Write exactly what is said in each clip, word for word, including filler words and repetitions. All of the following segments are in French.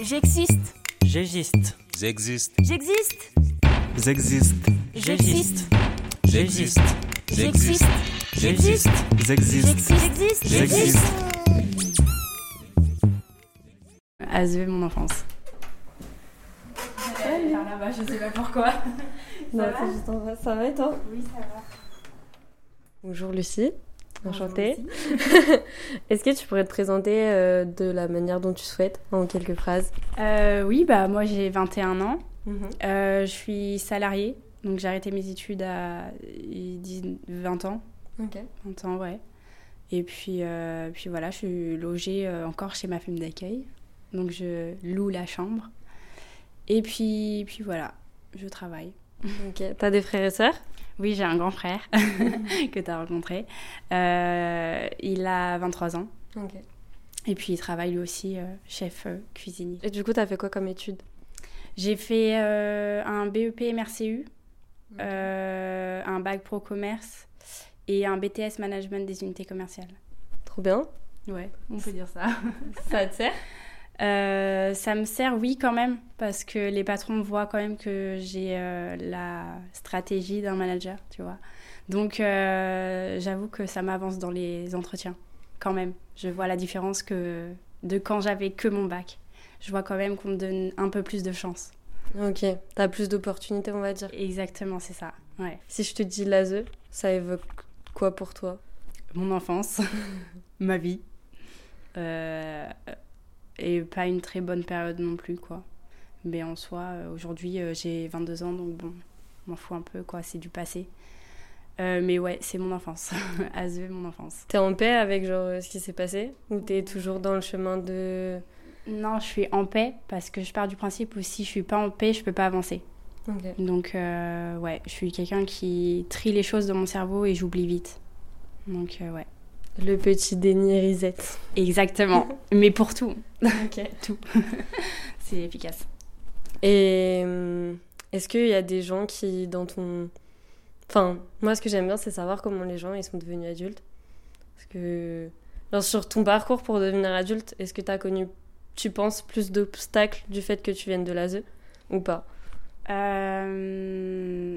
J'existe. J'existe. J'existe. J'existe. J'existe. J'existe. J'existe. J'existe. J'existe. J'existe. J'existe. J'existe. Azeu, mon enfance. Salut. Par là-bas, je sais pas pourquoi. Non, c'est juste en face. Ça va et toi? Oui, ça va. Bonjour Lucie, enchantée. Bonjour Est-ce que tu pourrais te présenter euh, de la manière dont tu souhaites, en quelques phrases? euh, Oui, bah moi j'ai vingt et un ans. Mm-hmm. Euh, je suis salariée, donc j'ai arrêté mes études à vingt ans. Ok. vingt ans, ouais. Et puis, euh, puis voilà, je suis logée euh, encore chez ma famille d'accueil. Donc je loue la chambre. Et puis, puis voilà, je travaille. Ok. T'as des frères et sœurs? Oui, j'ai un grand frère que tu as rencontré. Euh, il a vingt-trois ans. Ok. Et puis il travaille lui aussi euh, chef euh, cuisinier. Et du coup, t'as fait quoi comme études? J'ai fait euh, un B E P M R C U, euh, un bac pro commerce et un B T S management des unités commerciales. Trop bien. Ouais, on peut dire ça. Ça te sert? Euh, ça me sert, oui, quand même, parce que les patrons voient quand même que j'ai euh, la stratégie d'un manager, tu vois. Donc, euh, j'avoue que ça m'avance dans les entretiens, quand même. Je vois la différence que de quand j'avais que mon bac. Je vois quand même qu'on me donne un peu plus de chance. Ok. T'as plus d'opportunités, on va dire. Exactement, c'est ça, ouais. Si je te dis l'Azeu, ça évoque quoi pour toi? Mon enfance, ma vie. Euh... Et pas une très bonne période non plus, quoi. Mais en soi, euh, aujourd'hui, euh, j'ai vingt-deux ans, donc bon, je m'en fous un peu, quoi. C'est du passé. Euh, mais ouais, c'est mon enfance. Azeu, mon enfance. T'es en paix avec genre ce qui s'est passé? Ou t'es toujours dans le chemin de... Non, je suis en paix parce que je pars du principe où si je suis pas en paix, je peux pas avancer. Ok. Donc, euh, ouais, je suis quelqu'un qui trie les choses dans mon cerveau et j'oublie vite. Donc, euh, ouais. Le petit déni reset. Exactement. Mais pour tout. Ok. Tout. C'est efficace. Et euh, est-ce qu'il y a des gens qui, dans ton... Enfin, moi, ce que j'aime bien, c'est savoir comment les gens ils sont devenus adultes. Parce que, genre, sur ton parcours pour devenir adulte, est-ce que tu as connu, tu penses, plus d'obstacles du fait que tu viennes de l'A S E ou pas? euh...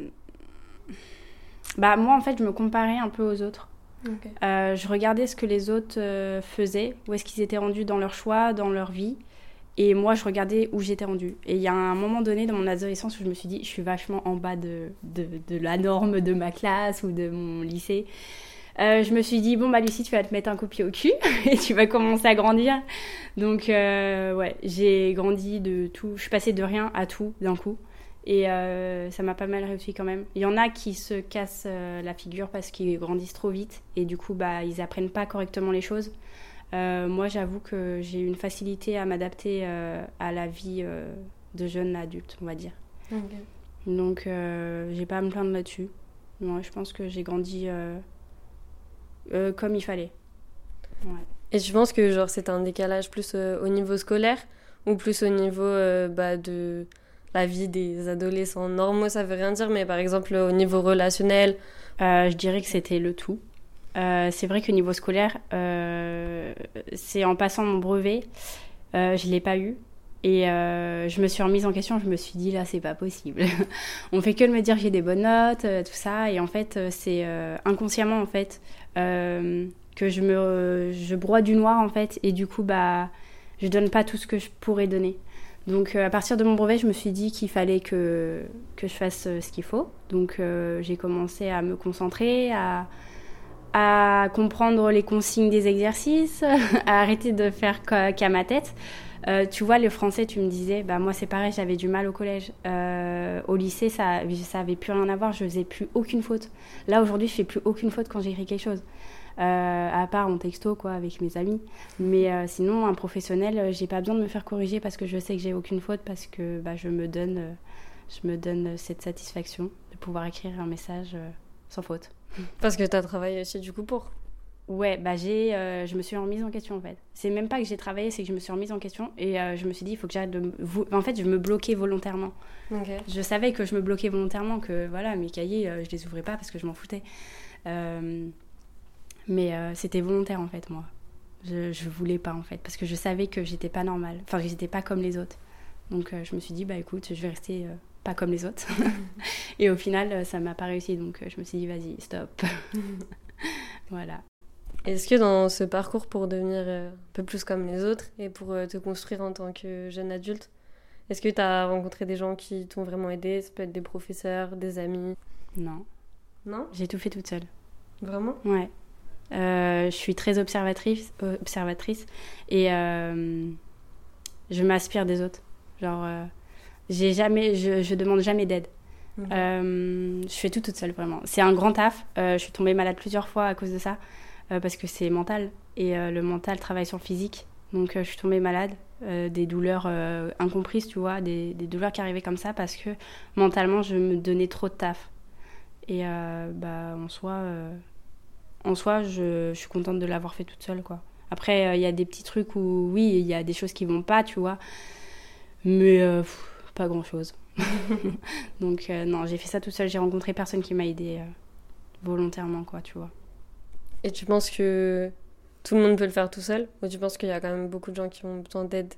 Bah, moi, en fait, je me comparais un peu aux autres. Okay. Euh, je regardais ce que les autres euh, faisaient, où est-ce qu'ils étaient rendus dans leur choix, dans leur vie. Et moi, je regardais où j'étais rendue. Et il y a un moment donné dans mon adolescence où je me suis dit, je suis vachement en bas de, de, de la norme de ma classe ou de mon lycée. Euh, je me suis dit, bon, bah Lucie, tu vas te mettre un coup de pied au cul et tu vas commencer à grandir. Donc, euh, ouais, j'ai grandi de tout. Je suis passée de rien à tout d'un coup. Et euh, ça m'a pas mal réussi quand même. Il y en a qui se cassent euh, la figure parce qu'ils grandissent trop vite. Et du coup, bah, ils apprennent pas correctement les choses. Euh, moi, j'avoue que j'ai une facilité à m'adapter euh, à la vie euh, de jeune adulte, on va dire. Okay. Donc, euh, j'ai pas à me plaindre là-dessus. Moi, je pense que j'ai grandi euh, euh, comme il fallait. Ouais. Et tu penses que genre, c'est un décalage plus euh, au niveau scolaire ou plus au niveau euh, bah, de la vie des adolescents normaux? Ça veut rien dire, mais par exemple, au niveau relationnel? euh, Je dirais que c'était le tout. Euh, c'est vrai qu'au niveau scolaire, euh, c'est en passant mon brevet, euh, je ne l'ai pas eu. Et euh, je me suis remise en question, je me suis dit, là, c'est pas possible. On fait que de me dire que j'ai des bonnes notes, euh, tout ça. Et en fait, c'est euh, inconsciemment, en fait, euh, que je, me, je broie du noir, en fait. Et du coup, bah, je donne pas tout ce que je pourrais donner. Donc, euh, à partir de mon brevet, je me suis dit qu'il fallait que, que je fasse euh, ce qu'il faut. Donc, euh, j'ai commencé à me concentrer, à... à comprendre les consignes des exercices, à arrêter de faire qu'à ma tête. Euh, tu vois, le français, tu me disais, bah, moi c'est pareil, j'avais du mal au collège. Euh, au lycée, ça ça avait plus rien à voir, je faisais plus aucune faute. Là, aujourd'hui, je fais plus aucune faute quand j'écris quelque chose. Euh, à part en texto, quoi, avec mes amis. Mais euh, sinon, un professionnel, j'ai pas besoin de me faire corriger parce que je sais que j'ai aucune faute, parce que bah, je me donne, euh, je me donne cette satisfaction de pouvoir écrire un message euh, sans faute. Parce que t'as travaillé aussi du coup pour? Ouais, bah j'ai, euh, je me suis remise en question en fait. C'est même pas que j'ai travaillé, c'est que je me suis remise en question et euh, je me suis dit il faut que j'arrête de me... En fait, je me bloquais volontairement. Okay. Je savais que je me bloquais volontairement, que voilà, mes cahiers, euh, je les ouvrais pas parce que je m'en foutais. Euh... Mais euh, c'était volontaire en fait, moi. Je, je voulais pas en fait, parce que je savais que j'étais pas normale, enfin que j'étais pas comme les autres. Donc euh, je me suis dit, bah écoute, je vais rester euh, pas comme les autres. Et au final, euh, ça m'a pas réussi, donc euh, je me suis dit, vas-y, stop. Voilà. Est-ce que dans ce parcours pour devenir euh, un peu plus comme les autres et pour euh, te construire en tant que jeune adulte, est-ce que tu as rencontré des gens qui t'ont vraiment aidé? Ça peut être des professeurs, des amis? Non. Non? J'ai tout fait toute seule. Vraiment? Ouais. Euh, je suis très observatrice, observatrice et euh, je m'inspire des autres. Genre, euh, j'ai jamais, je, je demande jamais d'aide. Mmh. Euh, je fais tout toute seule, vraiment. C'est un grand taf. Euh, je suis tombée malade plusieurs fois à cause de ça, euh, parce que c'est mental. Et euh, le mental travaille sur le physique. Donc, euh, je suis tombée malade. Euh, des douleurs euh, incomprises, tu vois, des, des douleurs qui arrivaient comme ça parce que mentalement, je me donnais trop de taf. Et euh, bah, en soi, euh, en soi je, je suis contente de l'avoir fait toute seule, quoi. Après, il euh, y a des petits trucs où, oui, il y a des choses qui vont pas, tu vois, mais euh, pff, pas grand-chose. Donc, euh, non, j'ai fait ça toute seule. J'ai rencontré personne qui m'a aidée euh, volontairement, quoi, tu vois. Et tu penses que tout le monde peut le faire tout seul? Ou tu penses qu'il y a quand même beaucoup de gens qui ont besoin d'aide?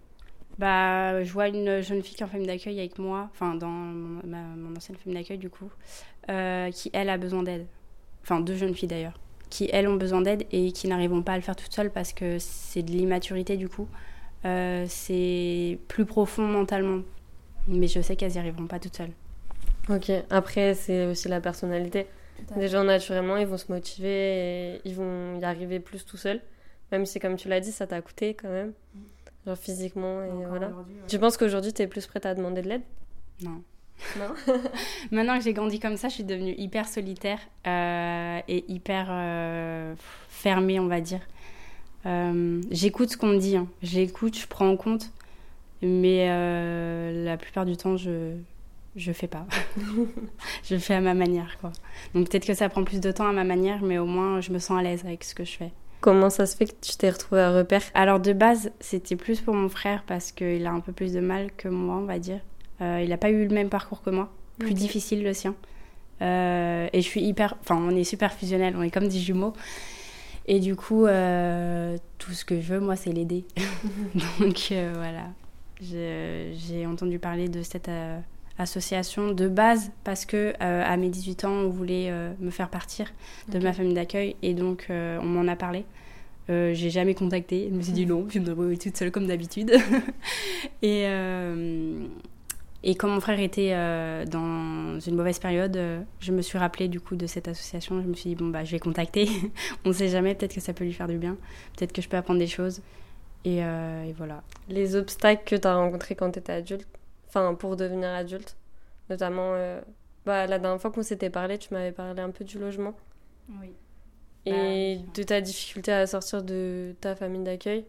Bah, je vois une jeune fille qui est en famille d'accueil avec moi, enfin dans mon, ma, mon ancienne famille d'accueil du coup, euh, qui elle a besoin d'aide. Enfin deux jeunes filles d'ailleurs, qui elles ont besoin d'aide et qui n'arriveront pas à le faire toutes seules parce que c'est de l'immaturité du coup. Euh, c'est plus profond mentalement, mais je sais qu'elles n'y arriveront pas toutes seules. Ok, après c'est aussi la personnalité. Des gens naturellement ils vont se motiver et ils vont y arriver plus tout seuls. Même si comme tu l'as dit ça t'a coûté quand même. Genre physiquement et encore voilà. Ouais. Tu penses qu'aujourd'hui t'es plus prête à demander de l'aide? Non. Non. Maintenant que j'ai grandi comme ça, je suis devenue hyper solitaire euh, et hyper euh, fermée, on va dire. Euh, j'écoute ce qu'on me dit, hein. J'écoute, je prends en compte, mais euh, la plupart du temps, je je fais pas. Je fais à ma manière, quoi. Donc peut-être que ça prend plus de temps à ma manière, mais au moins je me sens à l'aise avec ce que je fais. Comment ça se fait que tu t'es retrouvée à Repère? Alors de base, c'était plus pour mon frère parce qu'il a un peu plus de mal que moi, on va dire. Euh, il n'a pas eu le même parcours que moi, plus okay. Difficile le sien. Euh, et je suis hyper... Enfin, on est super fusionnels, on est comme des jumeaux. Et du coup, euh, tout ce que je veux, moi, c'est l'aider. Donc euh, voilà, je, j'ai entendu parler de cette euh, association de base parce que euh, à mes dix-huit ans, on voulait euh, me faire partir de okay. ma famille d'accueil et donc euh, on m'en a parlé. Euh, j'ai jamais contacté, je me suis dit non, je me débrouille toute seule comme d'habitude. et, euh, et quand mon frère était euh, dans une mauvaise période, euh, je me suis rappelée du coup de cette association. Je me suis dit bon bah je vais contacter, on ne sait jamais, peut-être que ça peut lui faire du bien, peut-être que je peux apprendre des choses. Et, euh, et voilà. Les obstacles que tu as rencontrés quand tu étais adulte, enfin pour devenir adulte, notamment euh, bah, la dernière fois qu'on s'était parlé, tu m'avais parlé un peu du logement. Oui. Et bah, de ta difficulté à sortir de ta famille d'accueil.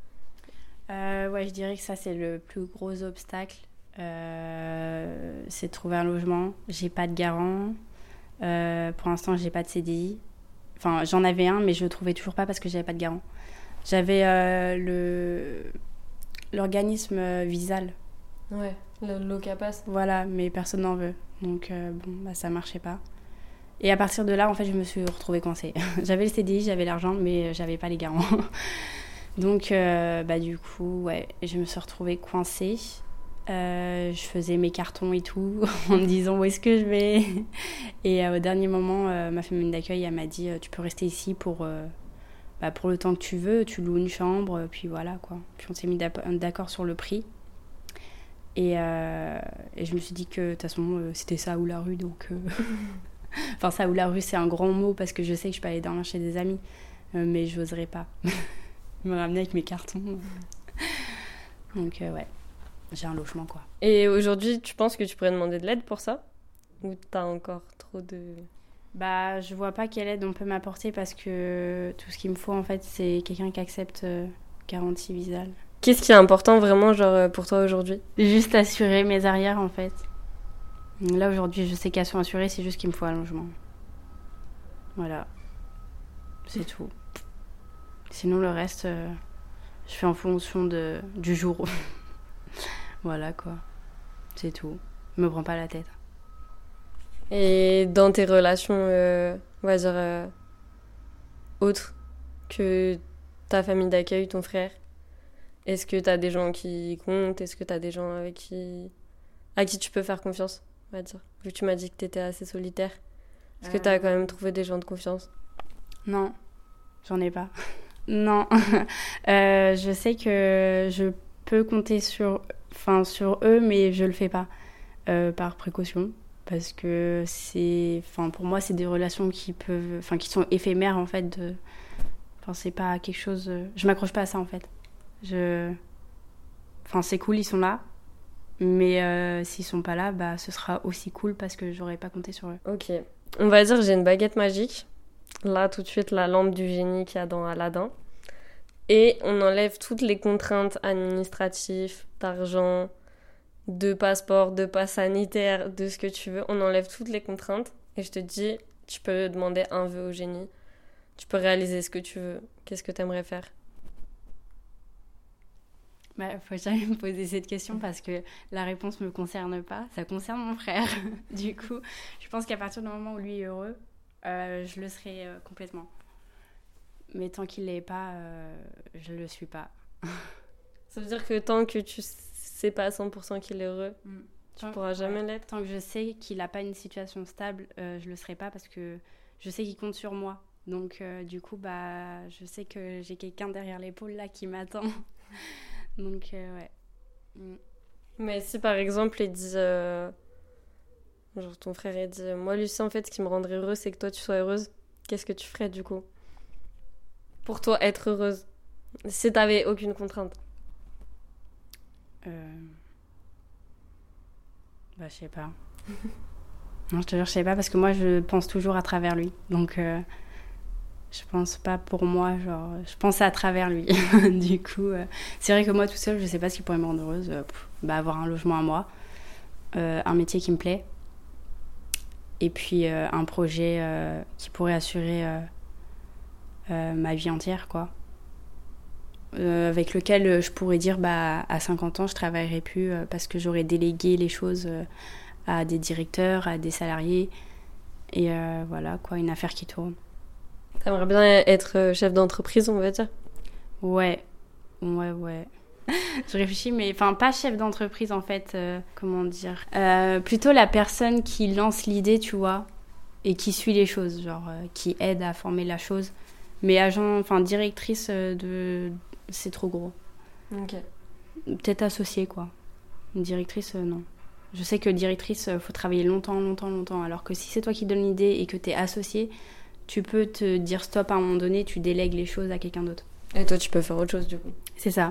euh, Ouais, je dirais que ça, c'est le plus gros obstacle. Euh, c'est de trouver un logement. J'ai pas de garant. Euh, pour l'instant, j'ai pas de C D I. Enfin, j'en avais un, mais je le trouvais toujours pas parce que j'avais pas de garant. J'avais euh, le... l'organisme Visal. Ouais, le Locapass. Voilà, mais personne n'en veut. Donc, euh, bon, bah, ça marchait pas. Et à partir de là, en fait, je me suis retrouvée coincée. J'avais le C D I, j'avais l'argent, mais j'avais pas les garants. Donc, euh, bah, du coup, ouais, je me suis retrouvée coincée. Euh, je faisais mes cartons et tout, en me disant où est-ce que je vais. Et euh, au dernier moment, euh, ma famille d'accueil, elle m'a dit, tu peux rester ici pour, euh, bah, pour le temps que tu veux. Tu loues une chambre, puis voilà, quoi. Puis on s'est mis d'accord sur le prix. Et, euh, et je me suis dit que, de toute façon, euh, c'était ça ou la rue, donc... Euh... Enfin, ça ou la rue, c'est un grand mot parce que je sais que je peux aller dormir chez des amis, euh, mais je n'oserais pas me ramener avec mes cartons. Donc, euh, ouais, j'ai un logement, quoi. Et aujourd'hui, tu penses que tu pourrais demander de l'aide pour ça? Ou t'as encore trop de... Bah, je vois pas quelle aide on peut m'apporter parce que tout ce qu'il me faut, en fait, c'est quelqu'un qui accepte euh, garantie Visal. Qu'est-ce qui est important vraiment, genre, pour toi aujourd'hui? Juste assurer mes arrières, en fait. Là, aujourd'hui, je sais qu'elles sont assurées, c'est juste qu'il me faut un logement. Voilà. C'est tout. Sinon, le reste, euh, je fais en fonction de, du jour. Voilà, quoi. C'est tout. Je me prends pas la tête. Et dans tes relations, euh, on va dire, euh, autres que ta famille d'accueil, ton frère. Est-ce que t'as des gens qui comptent? Est-ce que t'as des gens avec qui... à qui tu peux faire confiance, on va dire? Vu que tu m'as dit que t'étais assez solitaire. Est-ce que t'as quand même trouvé des gens de confiance? Non, j'en ai pas. Non. euh, je sais que je peux compter sur, enfin, sur eux, mais je le fais pas euh, par précaution. Parce que c'est, enfin, pour moi, c'est des relations qui peuvent, enfin, qui sont éphémères en fait. De... Enfin, c'est pas quelque chose. Je m'accroche pas à ça en fait. Je, enfin, c'est cool, ils sont là. Mais euh, s'ils sont pas là, bah, ce sera aussi cool parce que j'aurais pas compté sur eux. Ok. On va dire que j'ai une baguette magique. Là, tout de suite, la lampe du génie qu'il y a dans Aladdin. Et on enlève toutes les contraintes administratives, d'argent, de passeport, de passe sanitaire, de ce que tu veux. On enlève toutes les contraintes. Et je te dis, tu peux demander un vœu au génie. Tu peux réaliser ce que tu veux. Qu'est-ce que tu aimerais faire? Bah, faut jamais me poser cette question parce que la réponse me concerne pas. Ça concerne mon frère. Du coup, je pense qu'à partir du moment où lui est heureux, euh, je le serai euh, complètement. Mais tant qu'il l'est pas, euh, je le suis pas. Ça veut dire que tant que tu sais pas à cent pour cent qu'il est heureux, Mm. tu Tant- pourras jamais ouais. l'être. Tant que je sais qu'il a pas une situation stable, euh, je le serai pas parce que je sais qu'il compte sur moi. Donc euh, du coup, bah, je sais que j'ai quelqu'un derrière l'épaule là qui m'attend. Donc euh, ouais. Mm. Mais si par exemple il dit, euh, genre ton frère il dit, moi Lucie en fait ce qui me rendrait heureuse c'est que toi tu sois heureuse, qu'est-ce que tu ferais du coup? Pour toi être heureuse, si t'avais aucune contrainte. Euh... Bah, je sais pas. Non, je te jure, je sais pas, parce que moi, je pense toujours à travers lui. Donc, euh, je pense pas pour moi, genre, je pense à travers lui. Du coup, euh, c'est vrai que moi, tout seul, je sais pas ce qui pourrait me rendre heureuse. Euh, pff, bah, avoir un logement à moi, euh, un métier qui me plaît, et puis euh, un projet euh, qui pourrait assurer euh, euh, ma vie entière, quoi. Euh, avec lequel je pourrais dire bah, à cinquante ans je travaillerai plus euh, parce que j'aurais délégué les choses euh, à des directeurs, à des salariés et euh, voilà quoi, une affaire qui tourne. T'aimerais bien être chef d'entreprise on va dire? Ouais, ouais, ouais. Je réfléchis mais enfin pas chef d'entreprise en fait, euh, comment dire, euh, plutôt la personne qui lance l'idée tu vois et qui suit les choses, genre euh, qui aide à former la chose. Mais agent, enfin directrice de... c'est trop gros. Ok. Peut-être associée, quoi. Une directrice, euh, non. Je sais que directrice, il faut travailler longtemps, longtemps, longtemps. Alors que si c'est toi qui donnes l'idée et que t'es associée, tu peux te dire stop à un moment donné, tu délègues les choses à quelqu'un d'autre. Et toi, tu peux faire autre chose, du coup. C'est ça.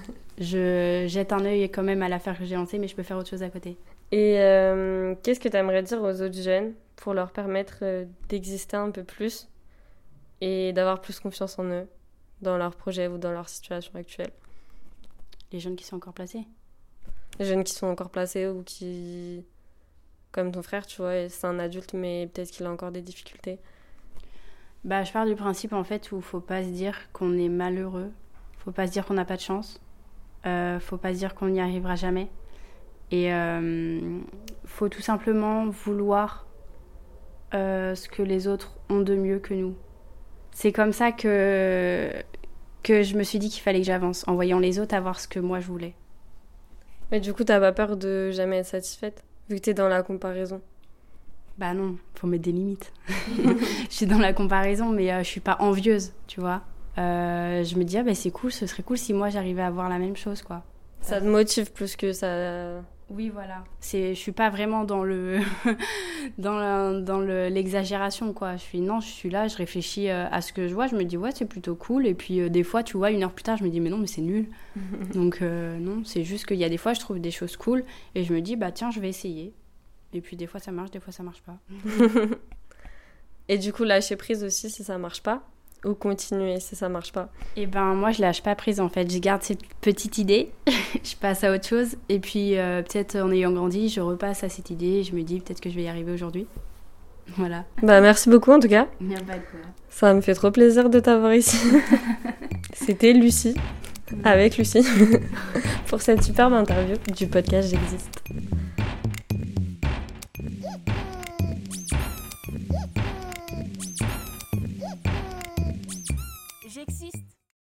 Je jette un œil quand même à l'affaire que j'ai lancée, mais je peux faire autre chose à côté. Et euh, qu'est-ce que t'aimerais dire aux autres jeunes pour leur permettre euh, d'exister un peu plus et d'avoir plus confiance en eux, dans leur projet ou dans leur situation actuelle? Les jeunes qui sont encore placés. Les jeunes qui sont encore placés ou qui... Comme ton frère, tu vois, c'est un adulte, mais peut-être qu'il a encore des difficultés. Bah, je pars du principe, en fait, où il faut pas se dire qu'on est malheureux. Faut pas se dire qu'on n'a pas de chance. Euh, faut pas se dire qu'on n'y arrivera jamais. Et euh, faut tout simplement vouloir euh, ce que les autres ont de mieux que nous. C'est comme ça que, que je me suis dit qu'il fallait que j'avance, en voyant les autres avoir ce que moi je voulais. Mais du coup, t'as pas peur de jamais être satisfaite, vu que t'es dans la comparaison? Bah non, faut mettre des limites. Je suis dans la comparaison, mais euh, je suis pas envieuse, tu vois. Euh, je me dis, ah bah c'est cool, ce serait cool si moi j'arrivais à avoir la même chose, quoi. Ça te motive plus que ça... Oui, voilà. C'est, je suis pas vraiment dans le, dans la, dans le, l'exagération, quoi. Je suis, non, je suis là, je réfléchis euh, à ce que je vois, je me dis, ouais, c'est plutôt cool. Et puis, euh, des fois, tu vois, une heure plus tard, je me dis, mais non, mais c'est nul. Donc, euh, non, c'est juste qu'il y a des fois, je trouve des choses cool. Et je me dis, bah tiens, je vais essayer. Et puis, des fois, ça marche, des fois, ça marche pas. Et du coup, lâcher prise aussi, si ça marche pas? Ou continuer si ça marche pas? Et ben moi je lâche pas prise en fait, je garde cette petite idée, je passe à autre chose et puis euh, peut-être en ayant grandi je repasse à cette idée et je me dis peut-être que je vais y arriver aujourd'hui. Voilà. Bah merci beaucoup en tout cas. Il n'y a pas de quoi. Ça me fait trop plaisir de t'avoir ici. C'était Lucie, avec Lucie, pour cette superbe interview du podcast J'existe. J'existe.